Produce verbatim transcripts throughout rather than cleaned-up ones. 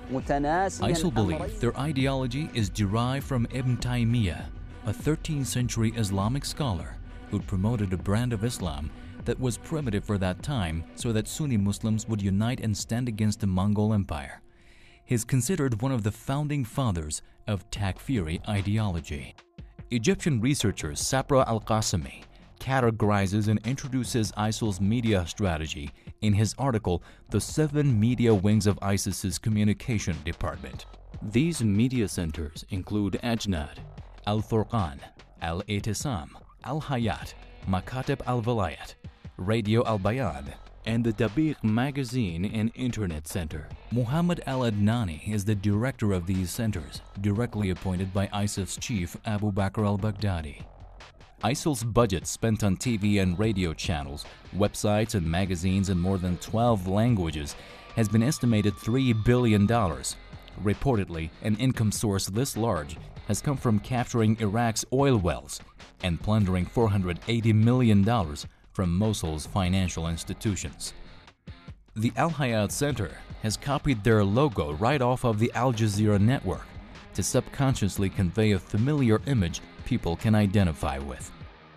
ISIL believe their ideology is derived from Ibn Taymiyyah, a thirteenth century Islamic scholar who promoted a brand of Islam that was primitive for that time so that Sunni Muslims would unite and stand against the Mongol Empire. He is considered one of the founding fathers of Takfiri ideology. Egyptian researcher Sapra Al-Qasimi categorizes and introduces ISIL's media strategy in his article, The Seven Media Wings of ISIS's Communication Department. These media centers include Ajnad, Al-Furqan, Al-Itisam, Al-Hayat, Makatib Al-Vilayat, Radio Al-Bayan, and the Dabiq magazine and internet center. Muhammad al-Adnani is the director of these centers, directly appointed by ISIF's chief Abu Bakr al-Baghdadi. ISIL's budget spent on T V and radio channels, websites and magazines in more than twelve languages has been estimated three billion dollars. Reportedly, an income source this large has come from capturing Iraq's oil wells and plundering four hundred eighty million dollars from Mosul's financial institutions. The Al-Hayat Center has copied their logo right off of the Al Jazeera network to subconsciously convey a familiar image people can identify with.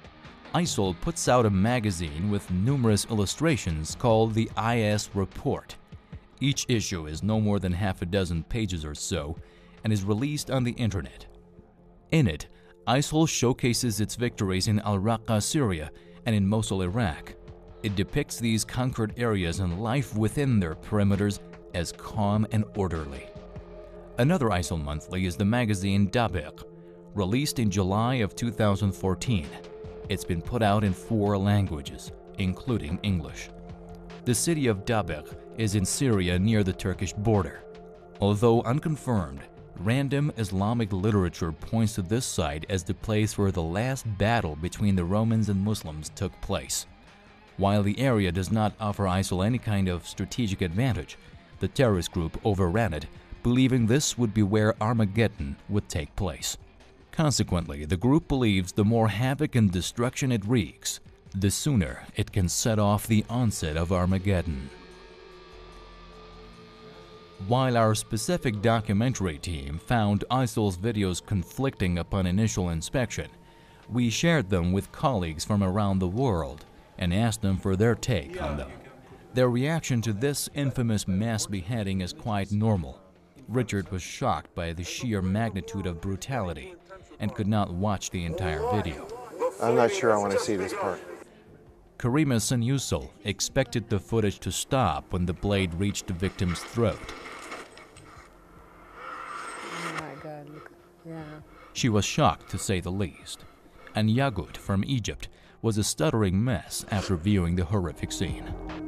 ISIL puts out a magazine with numerous illustrations called the I S Report. Each issue is no more than half a dozen pages or so and is released on the internet. In it, ISIL showcases its victories in Al-Raqqa, Syria, and in Mosul, Iraq. It depicts these conquered areas and life within their perimeters as calm and orderly. Another ISIL monthly is the magazine Dabiq, released in July of two thousand fourteen. It's been put out in four languages, including English. The city of Dabiq is in Syria near the Turkish border. Although unconfirmed, random Islamic literature points to this site as the place where the last battle between the Romans and Muslims took place. While the area does not offer ISIL any kind of strategic advantage, the terrorist group overran it, believing this would be where Armageddon would take place. Consequently, the group believes the more havoc and destruction it wreaks, the sooner it can set off the onset of Armageddon. While our specific documentary team found ISIL's videos conflicting upon initial inspection, we shared them with colleagues from around the world and asked them for their take on them. Their reaction to this infamous mass beheading is quite normal. Richard was shocked by the sheer magnitude of brutality and could not watch the entire video. I'm not sure I want to see this part. Karima Senyusul expected the footage to stop when the blade reached the victim's throat. Oh my God, look. Yeah. She was shocked, to say the least. And Yagut from Egypt was a stuttering mess after viewing the horrific scene.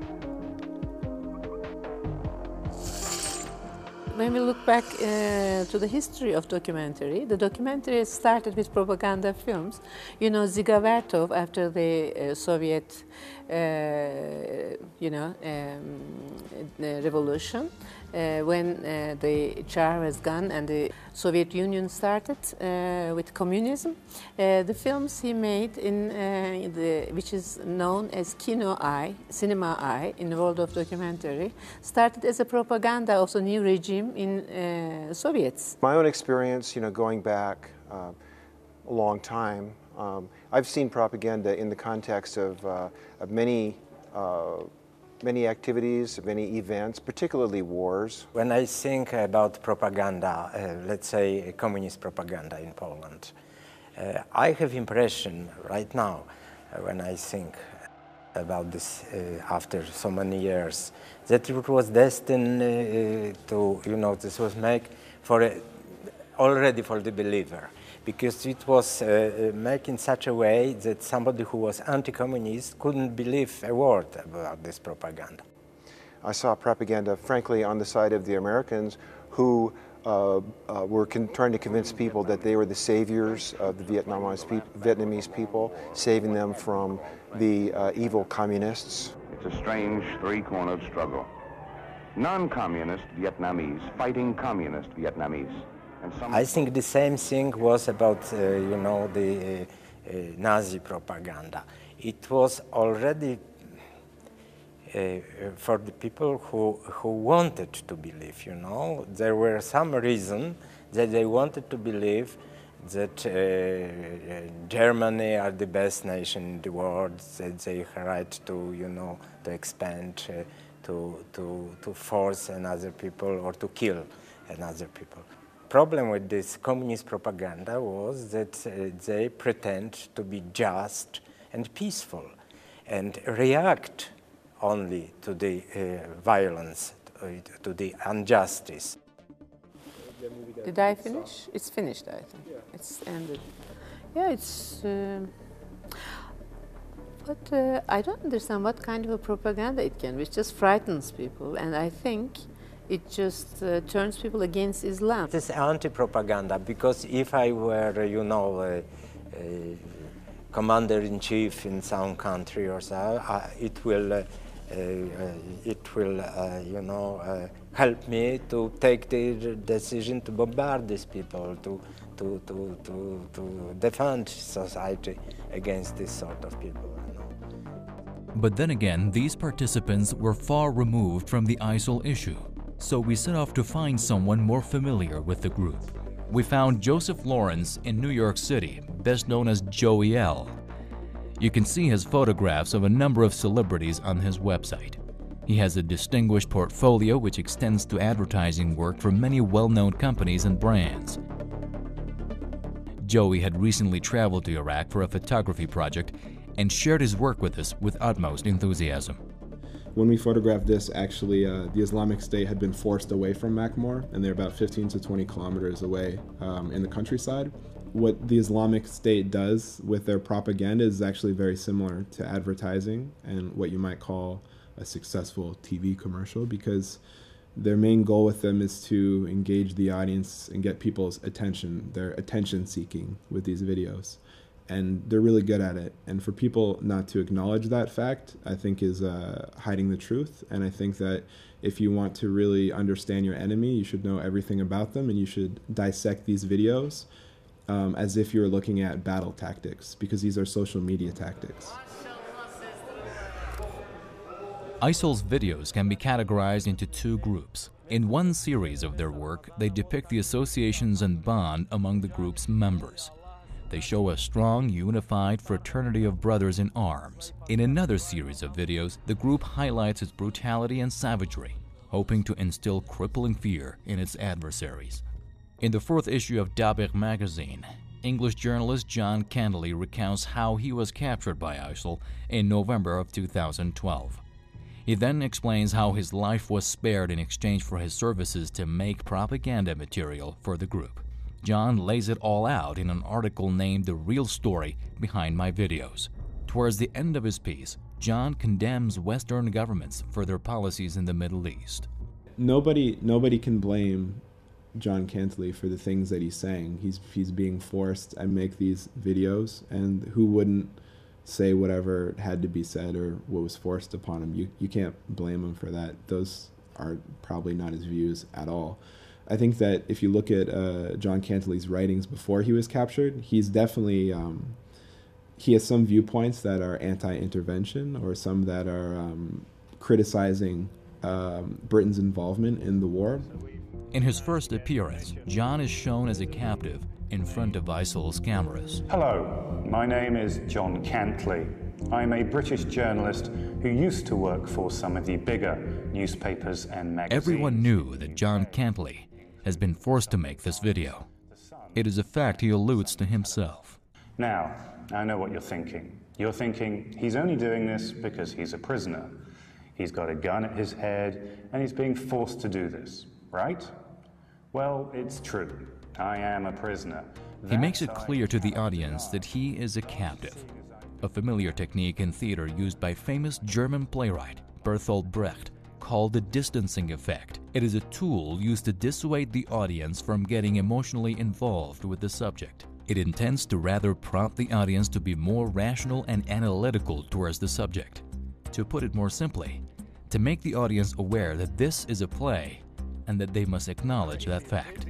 When we look back uh, to the history of documentary, the documentary started with propaganda films. You know, Dziga Vertov, after the uh, Soviet, uh, you know, um, revolution, uh, when uh, the Tsar was gone and the Soviet Union started uh, with communism, uh, the films he made in uh, the, which is known as Kino Eye, Cinema Eye, in the world of documentary, started as a propaganda of the new regime in uh, Soviets. My own experience, you know, going back uh, a long time, um, I've seen propaganda in the context of, uh, of many, uh, many activities, many events, particularly wars. When I think about propaganda, uh, let's say communist propaganda in Poland, uh, I have impression right now uh, when I think about this uh, after so many years, that it was destined uh, to, you know, this was made for a, already for the believer, because it was uh, made in such a way that somebody who was anti-communist couldn't believe a word about this propaganda. I saw propaganda, frankly, on the side of the Americans who uh, uh, were trying to convince people that they were the saviors of the Vietnamese, pe Vietnamese people, saving them from the uh, evil communists. It's a strange three-cornered struggle. Non-communist Vietnamese fighting communist Vietnamese. And some I think the same thing was about, uh, you know, the uh, uh, Nazi propaganda. It was already uh, for the people who, who wanted to believe, you know. There were some reason that they wanted to believe that uh, Germany are the best nation in the world, that they have right to, you know, to expand, uh, to, to, to force another people or to kill another people. Problem with this communist propaganda was that uh, they pretend to be just and peaceful and react only to the uh, violence, to the injustice. Did I finish? It's finished, I think. Yeah. It's ended. Yeah, it's... Uh, but uh, I don't understand what kind of a propaganda it can be. It just frightens people, and I think it just uh, turns people against Islam. It is anti-propaganda, because if I were, you know, a, a commander-in-chief in some country or so, uh, it will, uh, uh, it will, uh, you know, uh, help me to take the decision to bombard these people, to, to, to, to, to defend society against this sort of people. You know. But then again, these participants were far removed from the I S I L issue, so we set off to find someone more familiar with the group. We found Joseph Lawrence in New York City, best known as Joey L. You can see his photographs of a number of celebrities on his website. He has a distinguished portfolio which extends to advertising work for many well-known companies and brands. Joey had recently traveled to Iraq for a photography project and shared his work with us with utmost enthusiasm. When we photographed this, actually, uh, the Islamic State had been forced away from Makmur, and they're about fifteen to twenty kilometers away um, in the countryside. What the Islamic State does with their propaganda is actually very similar to advertising and what you might call a successful T V commercial, because their main goal with them is to engage the audience and get people's attention. They're attention seeking with these videos, and they're really good at it. And for people not to acknowledge that fact, I think is uh, hiding the truth. And I think that if you want to really understand your enemy, you should know everything about them, and you should dissect these videos um, as if you're looking at battle tactics, because these are social media tactics. I S I L's videos can be categorized into two groups. In one series of their work, they depict the associations and bond among the group's members. They show a strong, unified fraternity of brothers in arms. In another series of videos, the group highlights its brutality and savagery, hoping to instill crippling fear in its adversaries. In the fourth issue of Dabigh magazine, English journalist John Candley recounts how he was captured by I S I L in November of two thousand twelve. He then explains how his life was spared in exchange for his services to make propaganda material for the group. John lays it all out in an article named The Real Story Behind My Videos. Towards the end of his piece, John condemns Western governments for their policies in the Middle East. Nobody, nobody can blame John Candley for the things that he's saying. He's, he's being forced to make these videos, and who wouldn't say whatever had to be said or what was forced upon him? You, you can't blame him for that. Those are probably not his views at all. I think that if you look at uh, John Candley's writings before he was captured, he's definitely, um, he has some viewpoints that are anti-intervention, or some that are um, criticizing um, Britain's involvement in the war. In his first appearance, John is shown as a captive in front of I S I L's cameras. Hello, my name is John Candley. I'm a British journalist who used to work for some of the bigger newspapers and magazines. Everyone knew that John Candley has been forced to make this video. It is a fact he alludes to himself. Now, I know what you're thinking. You're thinking he's only doing this because he's a prisoner. He's got a gun at his head and he's being forced to do this, right? Well, it's true. I am a prisoner. He makes it clear to the audience that he is a captive, a familiar technique in theater used by famous German playwright Bertolt Brecht, called the distancing effect. It is a tool used to dissuade the audience from getting emotionally involved with the subject. It intends to rather prompt the audience to be more rational and analytical towards the subject. To put it more simply, to make the audience aware that this is a play and that they must acknowledge that fact.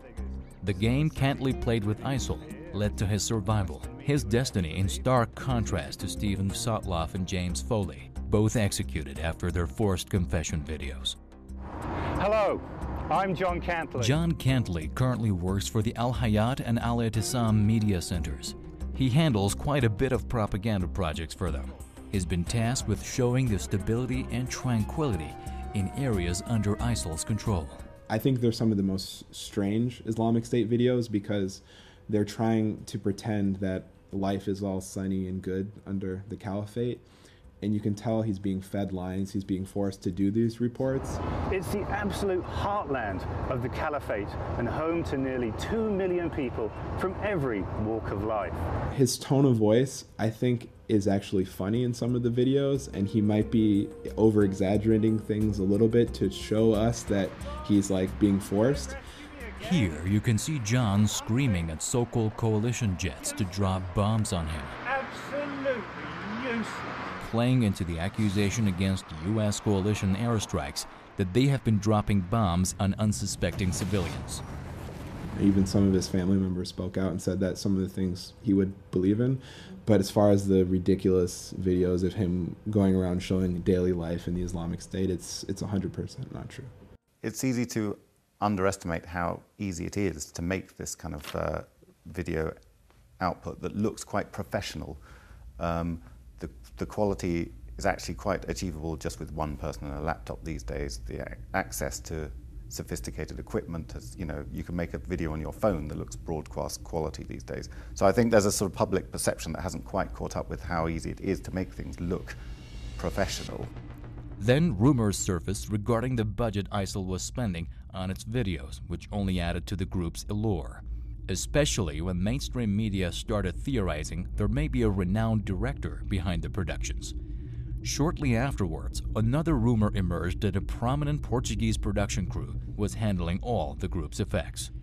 The game Candley played with I S I L led to his survival, his destiny in stark contrast to Steven Sotloff and James Foley, both executed after their forced confession videos. Hello, I'm John Cantley. John Cantley currently works for the Al Hayat and Al Ittisam media centers. He handles quite a bit of propaganda projects for them. He's been tasked with showing the stability and tranquility in areas under ISIL's control. I think they're some of the most strange Islamic State videos because they're trying to pretend that life is all sunny and good under the caliphate. And you can tell he's being fed lines, he's being forced to do these reports. It's the absolute heartland of the caliphate and home to nearly two million people from every walk of life. His tone of voice, I think, is actually funny in some of the videos, and he might be over-exaggerating things a little bit to show us that he's like being forced. Here you can see John screaming at so-called coalition jets to drop bombs on him. Absolutely useless. Playing into the accusation against U S coalition airstrikes that they have been dropping bombs on unsuspecting civilians. Even some of his family members spoke out and said that some of the things he would believe in. But as far as the ridiculous videos of him going around showing daily life in the Islamic State, it's it's one hundred percent not true. It's easy to underestimate how easy it is to make this kind of uh, video output that looks quite professional. Um, the, the quality is actually quite achievable just with one person and a laptop these days. The a access to sophisticated equipment, as you know, you can make a video on your phone that looks broadcast quality these days. So I think there's a sort of public perception that hasn't quite caught up with how easy it is to make things look professional. Then rumors surfaced regarding the budget ISIL was spending on its videos, which only added to the group's allure, especially when mainstream media started theorizing there may be a renowned director behind the productions. Shortly afterwards, another rumor emerged that a prominent Portuguese production crew was handling all the group's effects.